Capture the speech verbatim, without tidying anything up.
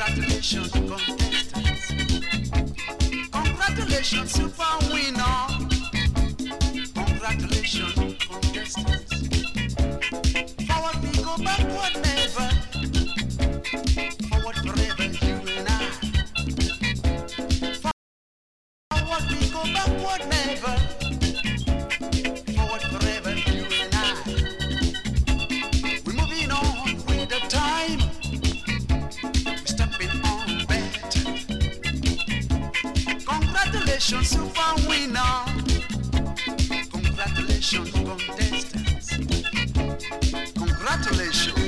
Congratulations, contestants. Congratulations, super winner. Congratulations, contestants. Forward we go, backward never. Forward forever, you and I. Forward we go, backward never. Forward forever, you and I. We're moving on with the time. We're stepping on better. Congratulations, super winner. Congratulations, contestants. Congratulations.